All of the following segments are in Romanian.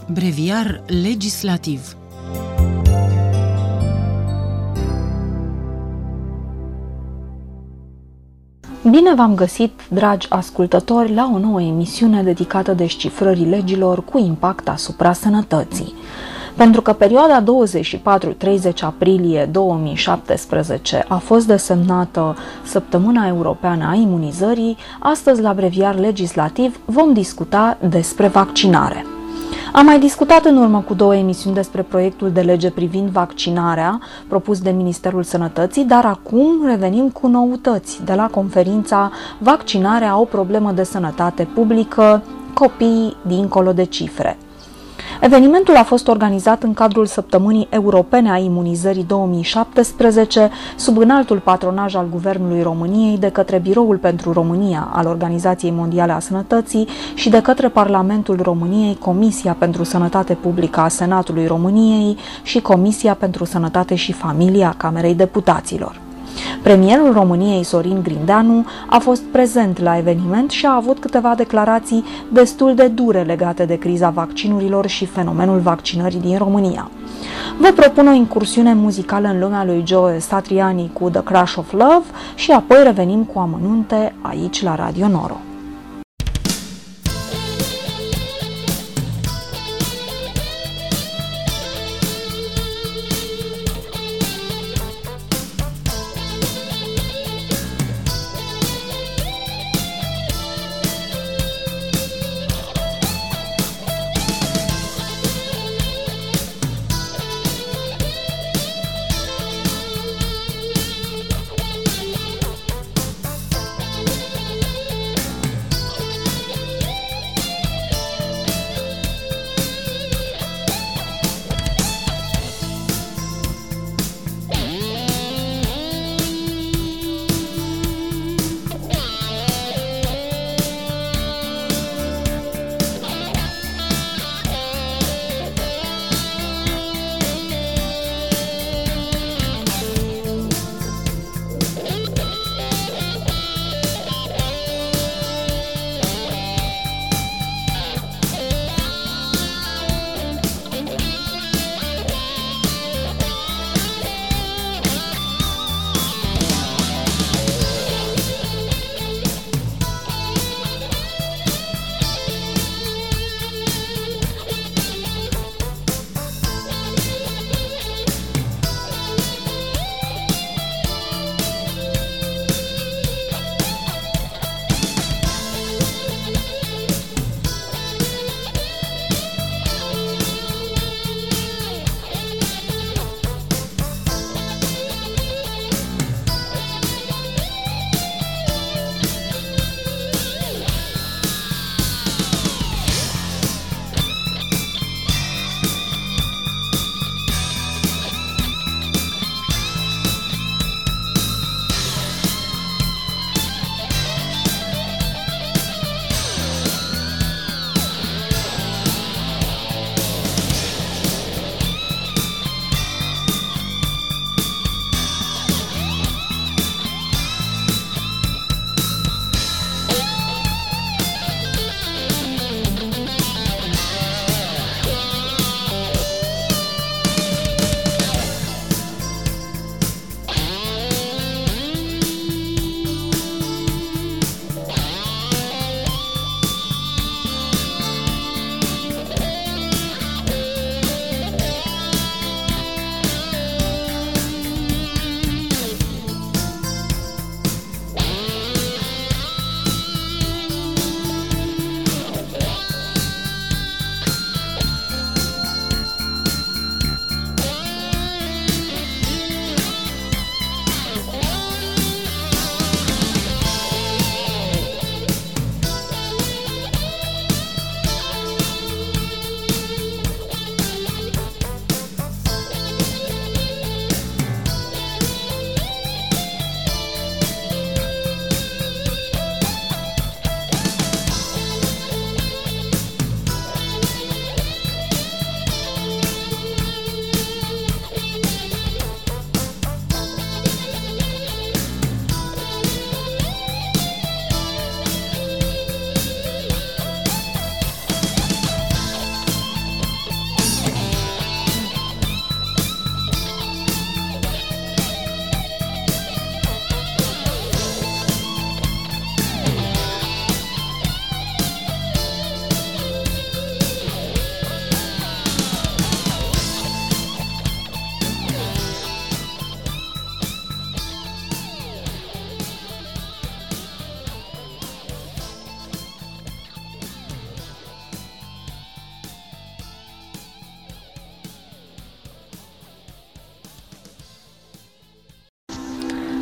Breviar legislativ. Bine v-am găsit, dragi ascultători, la o nouă emisiune dedicată descifrării legilor cu impact asupra sănătății. Pentru că perioada 24-30 aprilie 2017 a fost desemnată Săptămâna Europeană a Imunizării, astăzi la Breviar Legislativ vom discuta despre vaccinare. Am mai discutat în urmă cu 2 emisiuni despre proiectul de lege privind vaccinarea propus de Ministerul Sănătății, dar acum revenim cu noutăți de la conferința Vaccinarea o problemă de sănătate publică, copiii dincolo de cifre. Evenimentul a fost organizat în cadrul Săptămânii Europene a Imunizării 2017, sub înaltul patronaj al Guvernului României, de către Biroul pentru România al Organizației Mondiale a Sănătății și de către Parlamentul României, Comisia pentru Sănătate Publică a Senatului României și Comisia pentru Sănătate și Familie a Camerei Deputaților. Premierul României, Sorin Grindeanu, a fost prezent la eveniment și a avut câteva declarații destul de dure legate de criza vaccinurilor și fenomenul vaccinării din România. Vă propun o incursiune muzicală în lumea lui Joe Satriani cu The Crush of Love și apoi revenim cu amănunte aici la Radio Noro.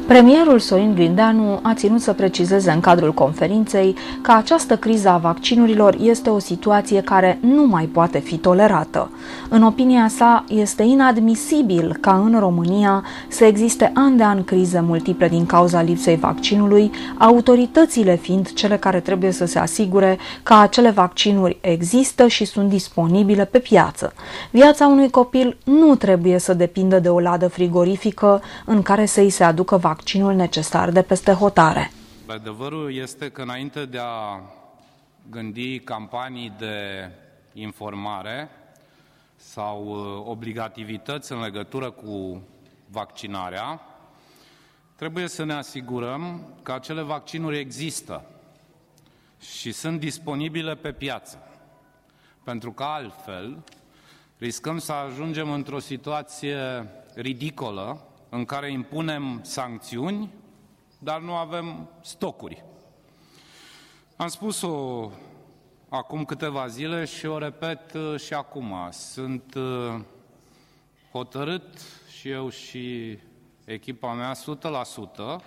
Premierul Sorin Grindeanu a ținut să precizeze în cadrul conferinței că această criză a vaccinurilor este o situație care nu mai poate fi tolerată. În opinia sa, este inadmisibil ca în România să existe an de an crize multiple din cauza lipsei vaccinului, autoritățile fiind cele care trebuie să se asigure că acele vaccinuri există și sunt disponibile pe piață. Viața unui copil nu trebuie să depindă de o ladă frigorifică în care să îi se aducă vaccinul necesar de peste hotare. Adevărul este că înainte de a gândi campanii de informare sau obligativități în legătură cu vaccinarea, trebuie să ne asigurăm că acele vaccinuri există și sunt disponibile pe piață. Pentru că altfel riscăm să ajungem într-o situație ridicolă în care impunem sancțiuni, dar nu avem stocuri. Am spus-o acum câteva zile și o repet și acum. Sunt hotărât și eu și echipa mea 100%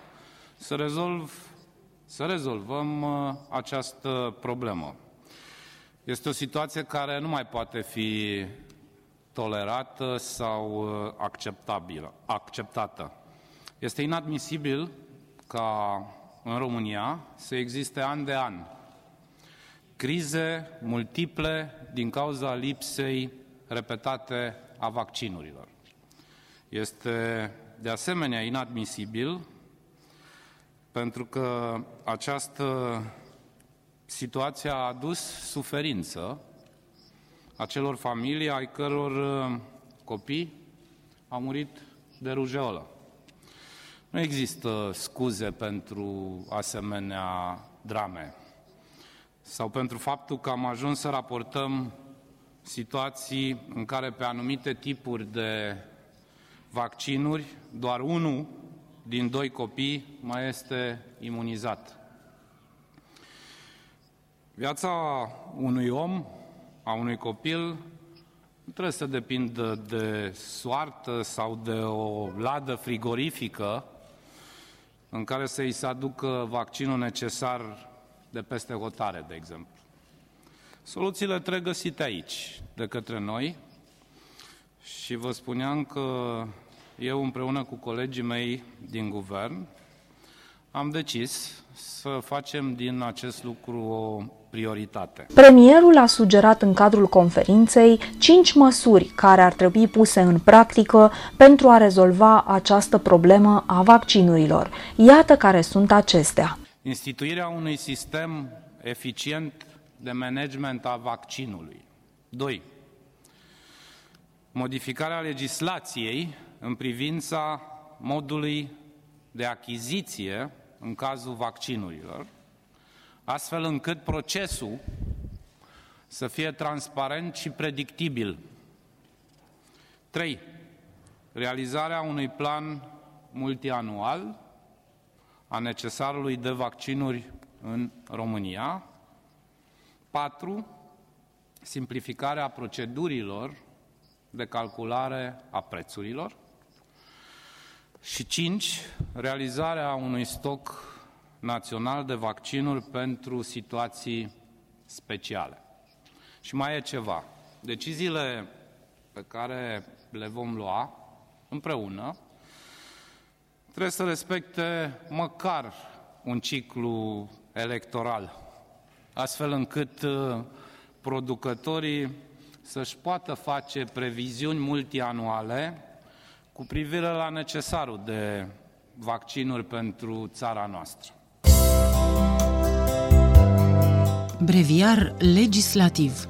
să rezolvăm această problemă. Este o situație care nu mai poate fi tolerată sau acceptată. Este inadmisibil ca în România să existe an de an crize multiple din cauza lipsei repetate a vaccinurilor. Este de asemenea inadmisibil pentru că această situație a adus suferință acelor familii ai căror copii au murit de rujeolă. Nu există scuze pentru asemenea drame sau pentru faptul că am ajuns să raportăm situații în care pe anumite tipuri de vaccinuri doar unul din 2 copii mai este imunizat. Viața unui om, a unui copil, nu trebuie să depindă de soartă sau de o ladă frigorifică în care să îi se aducă vaccinul necesar de peste hotare, de exemplu. Soluțiile trebuie găsite aici, de către noi, și vă spuneam că eu, împreună cu colegii mei din guvern, am decis să facem din acest lucru o prioritate. Premierul a sugerat în cadrul conferinței 5 măsuri care ar trebui puse în practică pentru a rezolva această problemă a vaccinurilor. Iată care sunt acestea. Instituirea unui sistem eficient de management a vaccinului. 2. Modificarea legislației în privința modului de achiziție în cazul vaccinurilor, astfel încât procesul să fie transparent și predictibil. 3. Realizarea unui plan multianual a necesarului de vaccinuri în România. 4. Simplificarea procedurilor de calculare a prețurilor. Și 5. Realizarea unui stoc național de vaccinuri pentru situații speciale. Și mai e ceva. Deciziile pe care le vom lua împreună trebuie să respecte măcar un ciclu electoral, astfel încât producătorii să-și poată face previziuni multianuale cu privire la necesarul de vaccinuri pentru țara noastră. Breviar legislativ.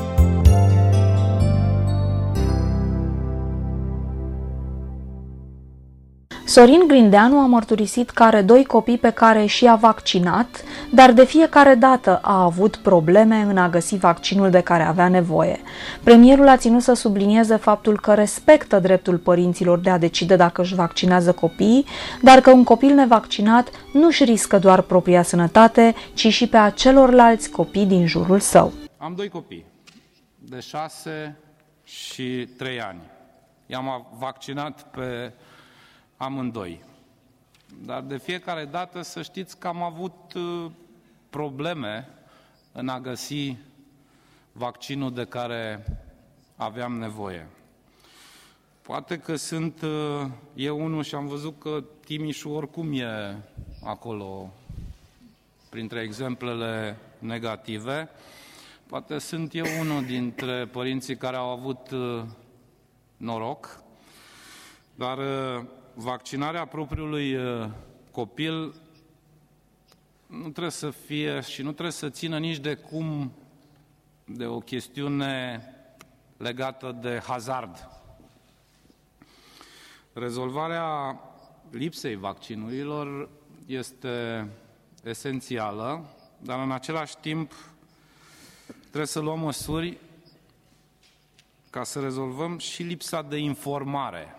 Sorin Grindeanu a mărturisit că are 2 copii pe care și-a vaccinat, dar de fiecare dată a avut probleme în a găsi vaccinul de care avea nevoie. Premierul a ținut să sublinieze faptul că respectă dreptul părinților de a decide dacă își vaccinează copiii, dar că un copil nevaccinat nu își riscă doar propria sănătate, ci și pe a celorlalți copii din jurul său. Am 2 copii, de 6 și 3 ani. I-am vaccinat pe amândoi. dar de fiecare dată să știți că am avut probleme în a găsi vaccinul de care aveam nevoie. Poate că sunt eu unul și am văzut că Timișul oricum e acolo printre exemplele negative. Poate sunt eu unul dintre părinții care au avut noroc, dar vaccinarea propriului copil nu trebuie să fie și nu trebuie să țină nici de o chestiune legată de hazard. Rezolvarea lipsei vaccinurilor este esențială, dar în același timp trebuie să luăm măsuri ca să rezolvăm și lipsa de informare.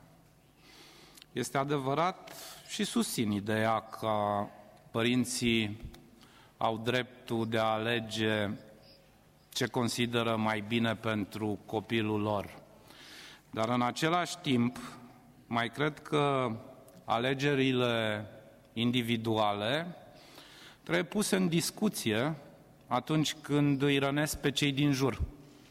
Este adevărat și susțin ideea că părinții au dreptul de a alege ce consideră mai bine pentru copilul lor. Dar în același timp, mai cred că alegerile individuale trebuie puse în discuție atunci când îi rănesc pe cei din jur.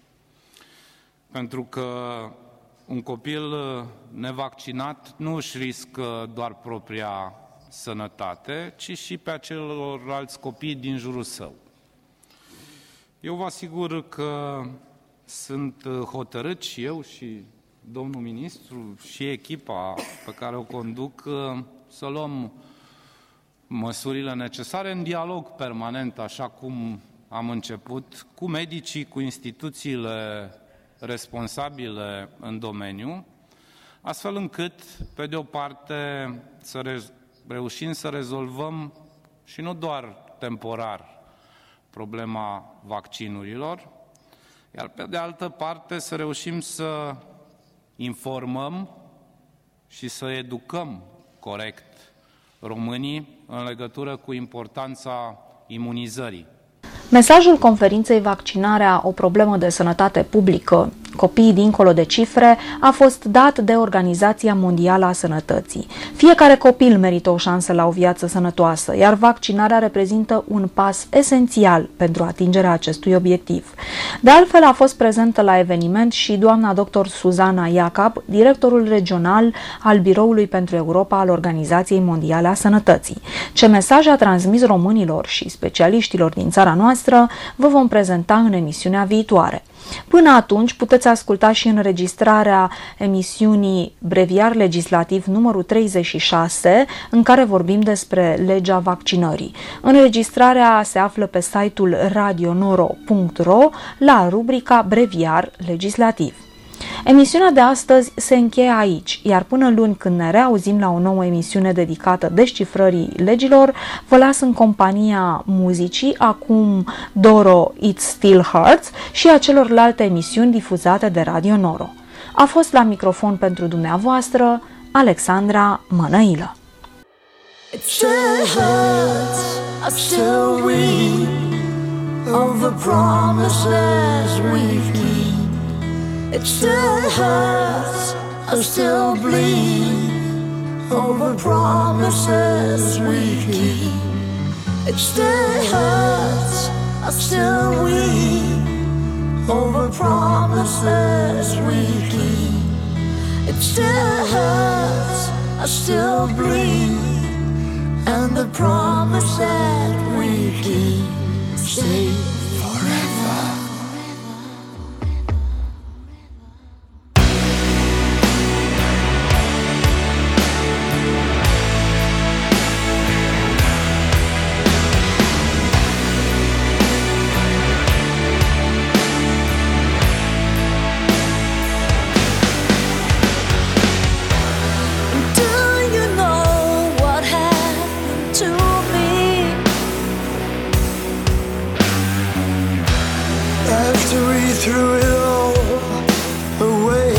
Pentru că un copil nevaccinat nu își riscă doar propria sănătate, ci și pe celorlalți copii din jurul său. Eu vă asigur că sunt hotărât și eu și domnul ministru și echipa pe care o conduc să luăm măsurile necesare în dialog permanent, așa cum am început, cu medicii, cu instituțiile responsabile în domeniu, astfel încât, pe de o parte, să reușim să rezolvăm și nu doar temporar problema vaccinurilor, iar pe de altă parte să reușim să informăm și să educăm corect românii în legătură cu importanța imunizării. Mesajul conferinței Vaccinarea, o problemă de sănătate publică, copiii dincolo de cifre, a fost dat de Organizația Mondială a Sănătății. Fiecare copil merită o șansă la o viață sănătoasă, iar vaccinarea reprezintă un pas esențial pentru atingerea acestui obiectiv. De altfel, a fost prezentă la eveniment și doamna dr. Suzana Iacob, directorul regional al Biroului pentru Europa al Organizației Mondiale a Sănătății. Ce mesaj a transmis românilor și specialiștilor din țara noastră vă vom prezenta în emisiunea viitoare. Până atunci puteți asculta și înregistrarea emisiunii Breviar Legislativ numărul 36, în care vorbim despre legea vaccinării. Înregistrarea se află pe site-ul radionoro.ro la rubrica Breviar Legislativ. Emisiunea de astăzi se încheie aici, iar până luni, când ne reauzim la o nouă emisiune dedicată descifrării legilor, vă las în compania muzicii, acum Doro It Still Hurts, și a celorlalte emisiuni difuzate de Radio Noro. A fost la microfon pentru dumneavoastră Alexandra Mănăilă. It still hurts, I still weep over promises we keep. It still hurts, I still bleed over promises we keep. It still hurts, I still weep over promises we keep. It still hurts, I still bleed, and the promises we keep stay forever. Threw it all away.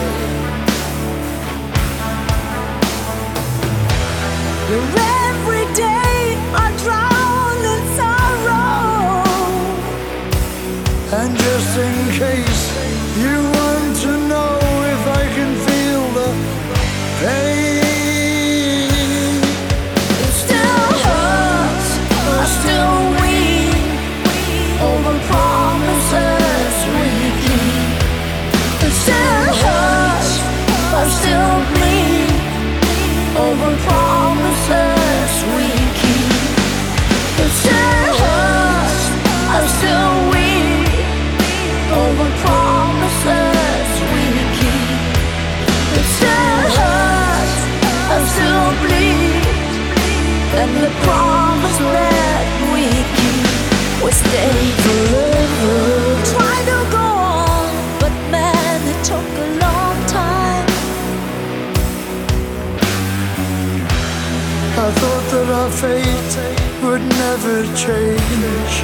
Every day I drown in sorrow, and just in case you want to know if I can feel the pain, will stay forever. Try to go on, but man, it took a long time. I thought that our fate would never change,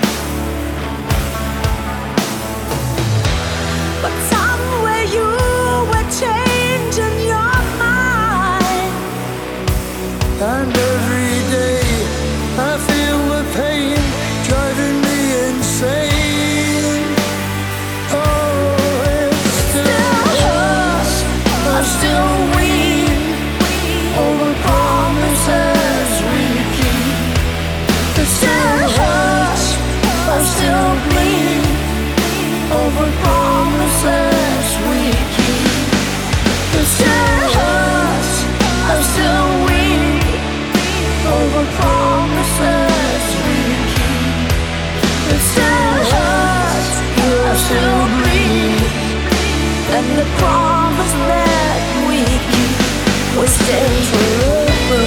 but somewhere you were changing your mind. and every day I feel the pain driving me insane. Oh, it still hurts, I still weep over promises we keep. It still hurts, I still bleed over promises we keep. It still hurts, I still weep over promises we keep. It still hurts, I still bleed, and the promise that we keep will stay forever.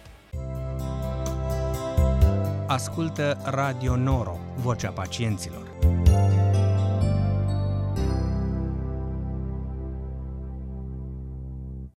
Ascultă Radio Noro, vocea pacienților.